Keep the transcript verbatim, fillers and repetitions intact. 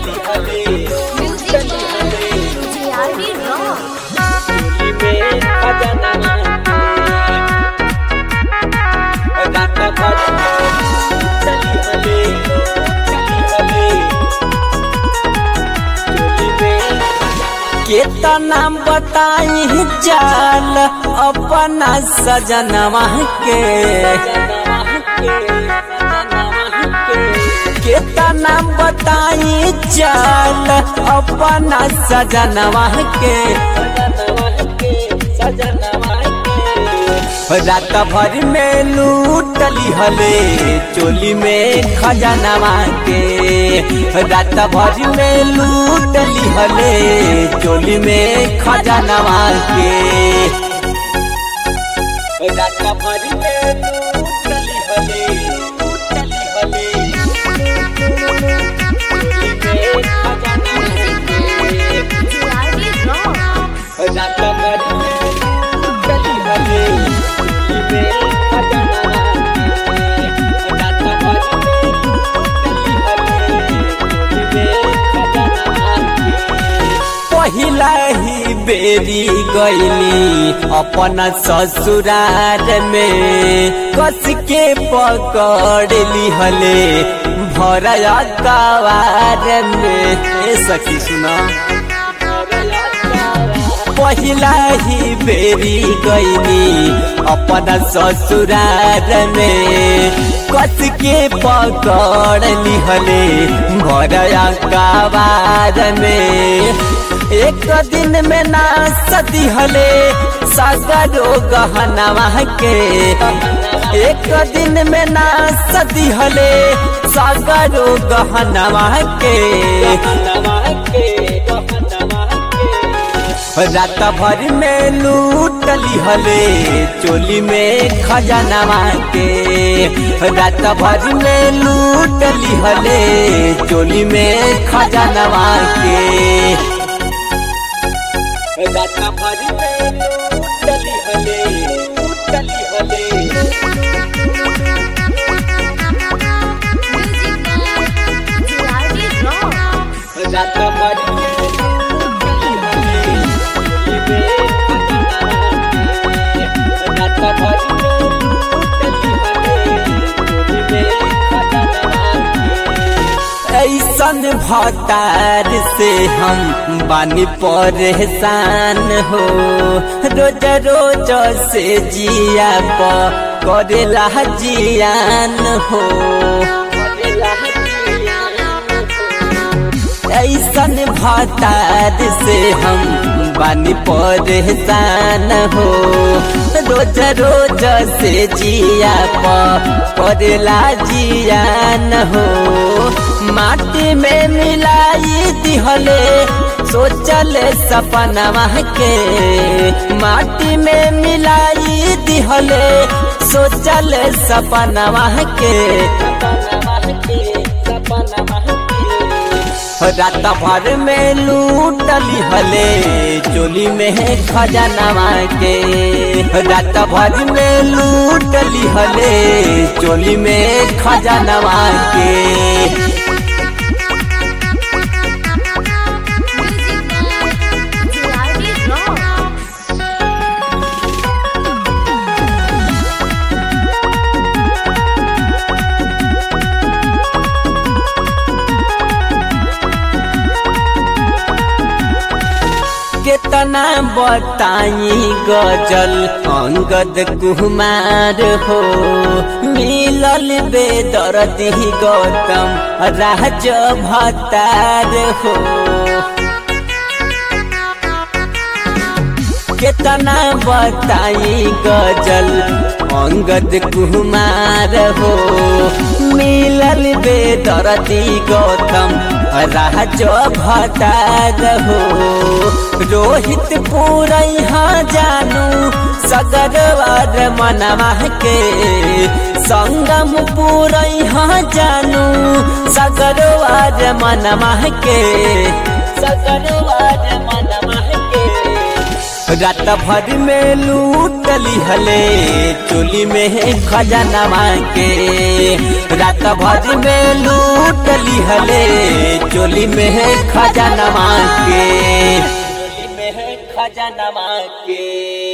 केतना बताई जाल अपना सजनवा के केतना बताई जाल अपना सजनवा के रात भर में लूटली हले चोली में खजनवा के रात भर में लूटली हले चोली में खजनवा के रात भर में लूटली हले लूटली हले चोली में खजनवा के रात भर में लूटली हले पहिला ही बेरी गईली अपना ससुराल में कस के पकड़ ली हले भरया कवार में। सखी सुना पहिला ही बेरी गईली अपना ससुराल में कस के पकड़ ली हले भरया कवार में। एक दिन में ना सदी हले सागरो गहनवा के एक दिन में ना सदी हले सागरो गहनवा के रात भर में लूटली हले चोली में खजनवा के रात भर में लूटली हले चोली में खजनवा के रात भर में लूटली हले लूटली हले रात भर ऐसन भतार से हम बानी परेशान हो रोज रोज से जिया करेला जियान हो। ऐसन भतार से हम बानी परेशान हो रोज रोज से जिया करेला जियान हो। माटी में मिलाई दिहले सोचले सपनवा के माटी में मिलाई दिहले सोचले सपनवा के रात भर में लूटली हले चोली में खजनवा के रात भर में लूटली हले चोली में खजनवा के। केतना बताई गजल अंगद कुमार हो मिलल बेदर्दी गौतम राज भतार हो। केतना बताई गजल अंगद कुमार हो मिलल बेदर्दी गौतम राज भतार हो। रोहित पूरा जानू सगरवार मनवा के संगम पूरा जानू सगरवार मनवा के सगरवार मनवा के रात भर में लूटली हले चोली में खजानवा के, रात भर में लूटली हले चोली में खजानवा के, चोली में खजानवा के।